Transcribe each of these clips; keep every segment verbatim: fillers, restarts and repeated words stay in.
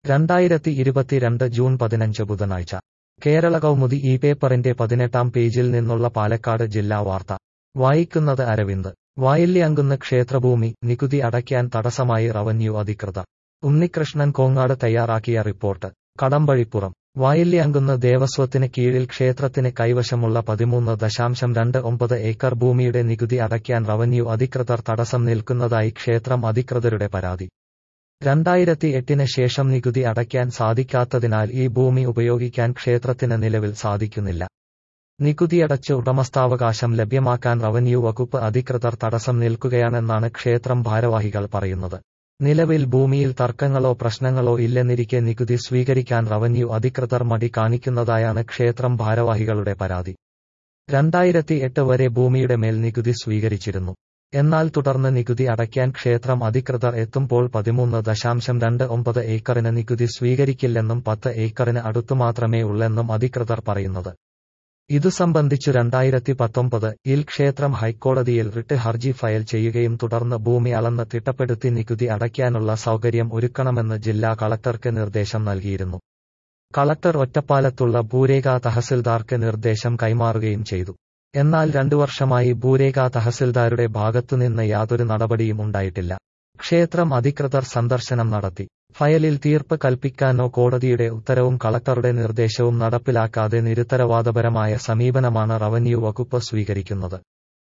രണ്ടായിരത്തി ഇരുപത്തിരണ്ട് ജൂൺ പതിനഞ്ച് ബുധനാഴ്ച കേരള കൗമുദി ഈ പേപ്പറിന്റെ പതിനെട്ടാം പേജിൽ നിന്നുള്ള പാലക്കാട് ജില്ലാ വാർത്ത വായിക്കുന്നത് അരവിന്ദ്. വായില്യാങ്കുന്ന് ക്ഷേത്രഭൂമി നികുതി അടയ്ക്കാൻ തടസ്സമായി റവന്യൂ അധികൃതർ. ഉണ്ണികൃഷ്ണൻ കോങ്ങാട് തയ്യാറാക്കിയ റിപ്പോർട്ട്. കടമ്പഴിപ്പുറം. വായില്യാങ്കുന്ന് ദേവസ്വത്തിന് കീഴിൽ ക്ഷേത്രത്തിന് കൈവശമുള്ള പതിമൂന്ന് ദശാംശം രണ്ട് ഒമ്പത് ഏക്കർ ഭൂമിയുടെ നികുതി അടയ്ക്കാൻ റവന്യൂ അധികൃതർ തടസ്സം നിൽക്കുന്നതായി ക്ഷേത്രം അധികൃതരുടെ പരാതി. രണ്ടായിരത്തി എട്ടിന് ശേഷം നികുതി അടയ്ക്കാൻ സാധിക്കാത്തതിനാൽ ഈ ഭൂമി ഉപയോഗിക്കാൻ ക്ഷേത്രത്തിന് നിലവിൽ സാധിക്കുന്നില്ല. നികുതിയടച്ച് ഉടമസ്ഥാവകാശം ലഭ്യമാക്കാൻ റവന്യൂ വകുപ്പ് അധികൃതർ തടസ്സം നിൽക്കുകയാണെന്നാണ് ക്ഷേത്രം ഭാരവാഹികൾ പറയുന്നത്. നിലവിൽ ഭൂമിയിൽ തർക്കങ്ങളോ പ്രശ്നങ്ങളോ ഇല്ലെന്നിരിക്കെ നികുതി സ്വീകരിക്കാൻ റവന്യൂ അധികൃതർ മടി കാണിക്കുന്നതായാണ് ക്ഷേത്രം ഭാരവാഹികളുടെ പരാതി. രണ്ടായിരത്തി എട്ട് വരെ ഭൂമിയുടെ മേൽ നികുതി സ്വീകരിച്ചിരുന്നു. എന്നാൽ തുടർന്ന് നികുതി അടയ്ക്കാൻ ക്ഷേത്രം അധികൃതർ എത്തുമ്പോൾ പതിമൂന്ന് ദശാംശം രണ്ട് ഒമ്പത് ഏക്കറിന് നികുതി സ്വീകരിക്കില്ലെന്നും പത്ത് ഏക്കറിന് അടുത്തുമാത്രമേ ഉള്ളെന്നും അധികൃതർ പറയുന്നത്. ഇതു സംബന്ധിച്ചു രണ്ടായിരത്തി പത്തൊമ്പത് ഇൽ ക്ഷേത്രം ഹൈക്കോടതിയിൽ റിട്ട് ഹർജി ഫയൽ ചെയ്യുകയും തുടർന്ന് ഭൂമി അളന്ന് തിട്ടപ്പെടുത്തി നികുതി അടയ്ക്കാനുള്ള സൗകര്യം ഒരുക്കണമെന്ന് ജില്ലാ കളക്ടർക്ക് നിർദ്ദേശം നൽകിയിരുന്നു. കളക്ടർ ഒറ്റപ്പാലത്തുള്ള ഭൂരേഖ തഹസിൽദാർക്ക് നിർദ്ദേശം കൈമാറുകയും ചെയ്തു. എന്നാൽ രണ്ടു വർഷമായി ഭൂരേഖ തഹസിൽദാരുടെ ഭാഗത്തുനിന്ന് യാതൊരു നടപടിയും ഉണ്ടായിട്ടില്ല. ക്ഷേത്രം അധികൃതർ സന്ദർശനം നടത്തി. ഫയലിൽ തീർപ്പ് കൽപ്പിക്കാനോ കോടതിയുടെ ഉത്തരവും കളക്ടറുടെ നിർദ്ദേശവും നടപ്പിലാക്കാതെ നിരുത്തരവാദപരമായ സമീപനമാണ് റവന്യൂ വകുപ്പ് സ്വീകരിക്കുന്നത്.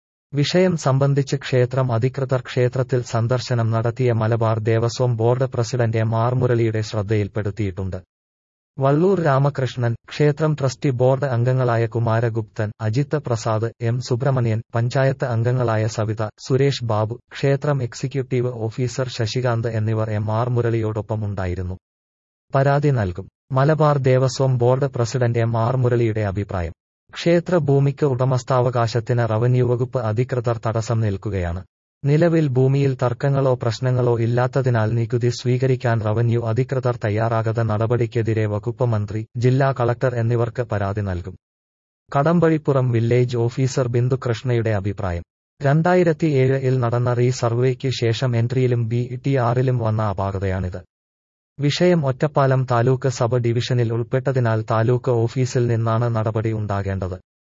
വിഷയം സംബന്ധിച്ച് ക്ഷേത്രം അധികൃതർ ക്ഷേത്രത്തിൽ സന്ദർശനം നടത്തിയ Malabar Devaswom board president M R മുരളിയുടെ ശ്രദ്ധയിൽപ്പെടുത്തിയിട്ടുണ്ട്. വള്ളൂർ രാമകൃഷ്ണൻ, ക്ഷേത്രം ട്രസ്റ്റി ബോർഡ് അംഗങ്ങളായ കുമാരഗുപ്തൻ, അജിത്ത് പ്രസാദ്, എം സുബ്രഹ്മണ്യൻ, പഞ്ചായത്ത് അംഗങ്ങളായ സവിത, സുരേഷ് ബാബു, ക്ഷേത്രം എക്സിക്യൂട്ടീവ് ഓഫീസർ ശശികാന്ത് എന്നിവർ എം ആർ മുരളിയോടൊപ്പം ഉണ്ടായിരുന്നു. പരാതി നൽകും. Malabar Devaswom board president M R മുരളിയുടെ അഭിപ്രായം. ക്ഷേത്ര ഭൂമിക്ക് ഉടമസ്ഥാവകാശത്തിന് റവന്യൂ വകുപ്പ് അധികൃതർ തടസ്സം നിൽക്കുകയാണ്. നിലവിൽ ഭൂമിയിൽ തർക്കങ്ങളോ പ്രശ്നങ്ങളോ ഇല്ലാത്തതിനാൽ നികുതി സ്വീകരിക്കാൻ റവന്യൂ അധികൃതർ തയ്യാറാകാത്ത നടപടിക്കെതിരെ വകുപ്പ് മന്ത്രി, ജില്ലാ കളക്ടർ എന്നിവർക്ക് പരാതി നൽകും. കടമ്പഴിപ്പുറം വില്ലേജ് ഓഫീസർ ബിന്ദു കൃഷ്ണയുടെ അഭിപ്രായം. രണ്ടായിരത്തി ഏഴ് ഇൽ നടന്ന റീ സർവേക്ക് ശേഷം എൻട്രിയിലും ബി ടി ആറിലും വന്ന അപാകതയാണിത്. വിഷയം ഒറ്റപ്പാലം താലൂക്ക് സബ് ഡിവിഷനിൽ ഉൾപ്പെട്ടതിനാൽ താലൂക്ക് ഓഫീസിൽ നിന്നാണ് നടപടി ഉണ്ടാകേണ്ടത്.